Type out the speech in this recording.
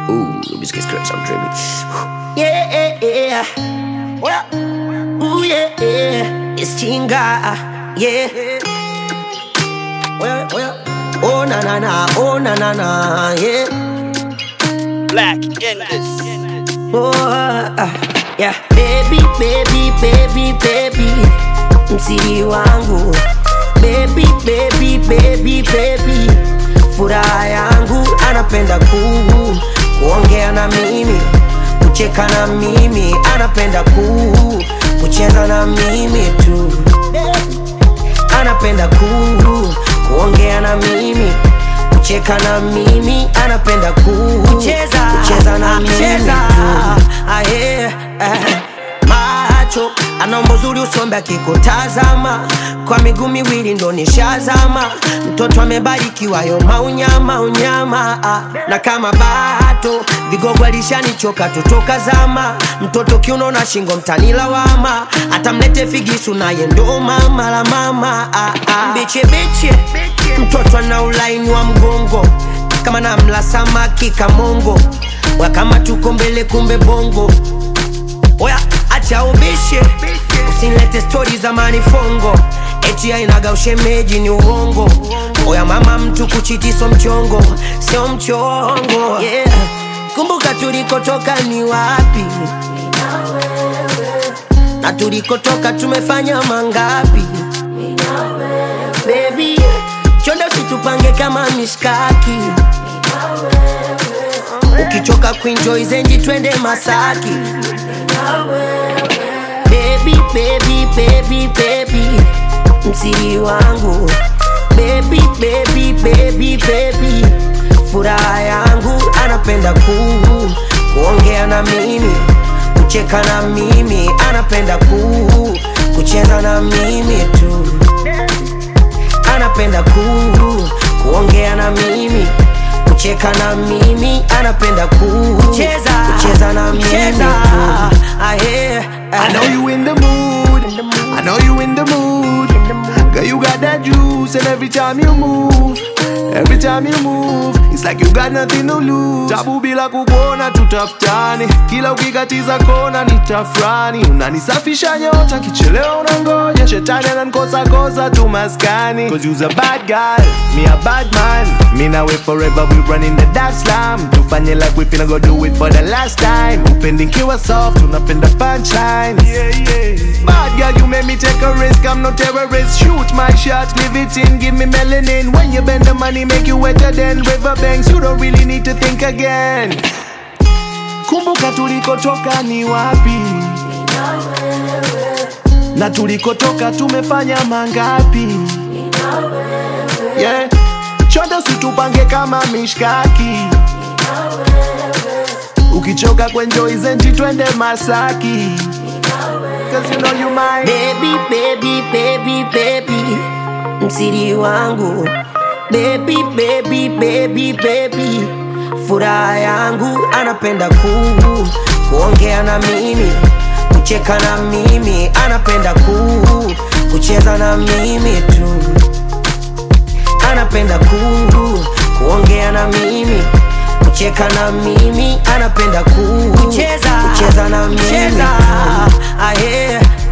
Ooh, this gets crazy, I'm dreaming. Yeah, yeah. Well, ooh, yeah, yeah. It's Chinga, yeah. Well, oh, na, na, na, oh, na, na, na, yeah. Black in this. Oh, yeah. Baby, baby, baby, baby, msiri wangu. Baby, baby, baby, baby, furaha yangu. Anapenda kuongea na mimi, kucheka na mimi. Anapenda kucheza na mimi tu. Anapenda kuongea na mimi, kucheka na mimi. Anapenda kucheza na mimi tu. Macho anaomba uzuri usombe akikutazama, kwa miguu miwili ndo nishazama. Mtoto amebarikiwa yo maunyama. Na kama bato vigogo alishanichoka tutoka zama. Mtoto kiuno na shingo mtanilawama, atamlete figisu naye ndo mama la mama. Biche mtoto ana ulaini wa mgongo, kama namla samaki kamongo. Oya kama tuko mbele kumbe bongo. Oya acha ubishe, usinilete story za manifongo, eti ainaga ushemeji ni uongo. Oya mama mtu kuchiti so mchongo, sio mchongo, yeah. Kumbuka tulikotoka ni wapi, na tulikotoka tumefanya mangapi. Baby, chonde usitupange kama mishkaki. Ukichoka kuenjoy zenji twende Masaki. Baby, baby, baby, baby, msiri wangu. Baby, baby, baby, baby, furaha yangu. Anapenda kuongea na mimi, kucheka na mimi. Anapenda kucheza na mimi tu. Anapenda kuongea na mimi, kucheka na mimi. Anapenda kucheza na mimi tu. I know you in the mood, I know you in the mood. Girl, you got that juice, and every time you move, it's like you got nothing to lose. Tabu bila kukuona tutafutani, kila ukikatiza kona nitafrani. Unanisafisha nyota, kichelewa unangoja. Shetani ananikosa tu maskani. Cause you's a bad girl, me a bad man. Me na wait forever, we running the dance slam. Tufanye like we finna go do it for the last time. Upendi kiwa soft, unapenda punchlines. Bad girl, you made me take a risk, I'm no terrorist. Shoot my shot, leave it in, give me melanin. When you bend the money, make you wetter than riverbanks. You don't really need to think again. Kumbuka tulikotoka ni wapi, na tulikotoka tumefanya mangapi. Yeah, chonde usitupange kama mishkaki. Ukichoka kuenjoy zenji twende Masaki. Cause you know you mine. Baby, baby, baby, baby, msiri wangu. Baby, baby, baby, baby, furaha yangu. Anapenda kuongea na mimi, kucheka na mimi. Anapenda kucheza na mimi tu. Anapenda kuongea na mimi, kucheka na mimi. Anapenda kucheza na mimi tu.